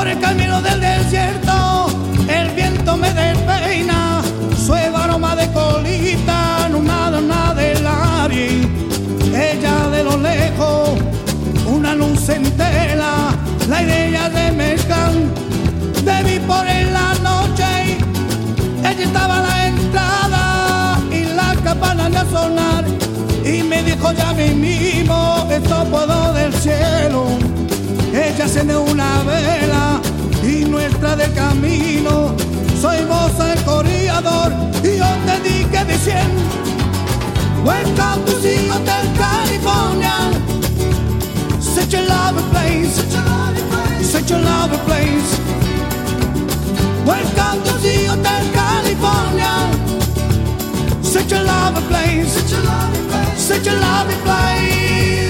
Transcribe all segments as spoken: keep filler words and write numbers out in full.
Por el camino del desierto el viento me despeina, suave aroma de colita, no nada, nada del aire. Ella de lo lejos, una luz entera, la idea de mezclar, debí por en la noche. Ella estaba a la entrada y la campana de sonar, y me dijo ya mismo, esto puedo del cielo. Ella enciende una vela y nuestra del camino, soy vos el corredor y yo te dije diciendo, welcome to the Hotel California, such a lovely place, such a lovely place. Welcome to the Hotel California, such a lovely place, such a lovely place, such a lovely place.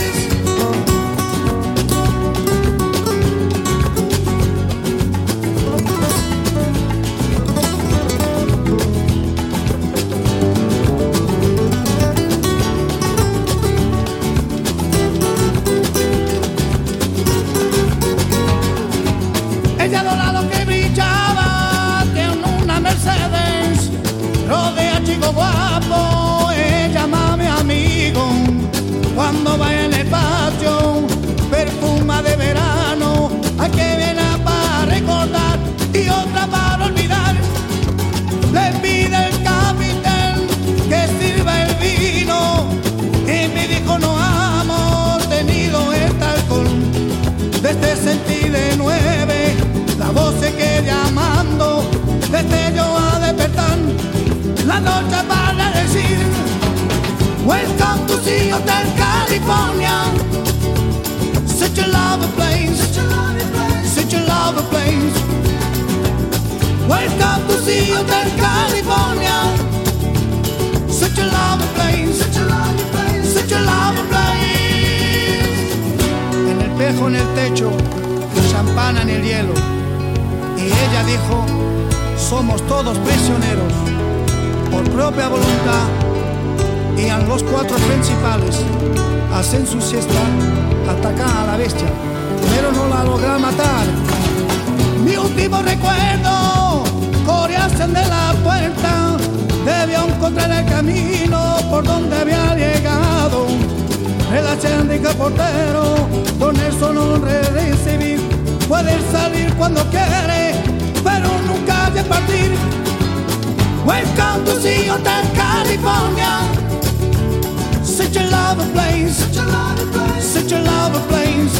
Ella dorado que brillaba, tiene una Mercedes, rodea chico guapo, ella mami amigo. Cuando va en el patio, perfuma de verano, hay que viene para recordar y otra para olvidar. Le pide el capitán que sirva el vino y me dijo no hemos tenido este alcohol. Desde sentí de nueve la voz se queda llamando, desde yo a despertar la noche para decir, welcome to the Hotel California, such a lovely place, such a lovely place, such a lovely place. Welcome to the Hotel California, such a lovely place, such a lovely place, such a lovely place. En el espejo en el techo, champán en el hielo. Y ella dijo, somos todos prisioneros, por propia voluntad, y a los cuatro principales hacen su siesta, atacan a la bestia, pero no la logran matar. Mi último recuerdo, corriesen de la puerta, debió encontrar el camino por donde había llegado. Relación de portero, con eso no recibir. Puede salir cuando quiere, pero nunca de partir. Welcome to the Hotel California, such a lovely place, such a lovely place, such a lovely place.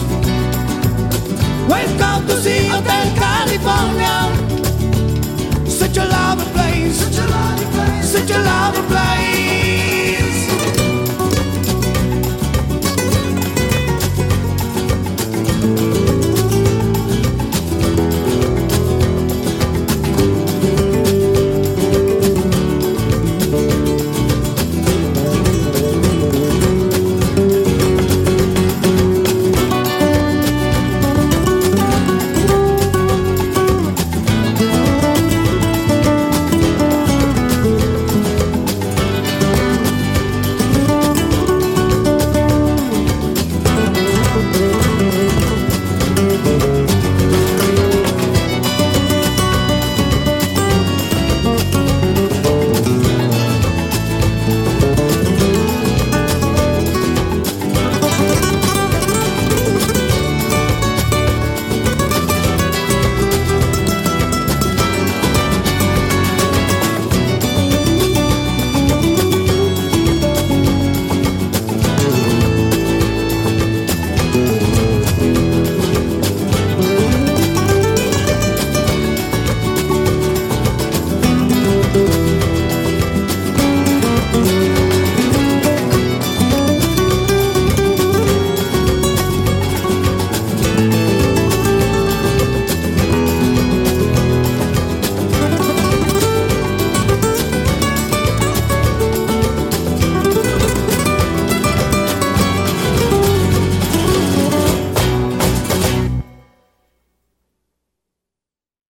Welcome to the Hotel California, such a lovely place, such a lovely place, such a lovely place.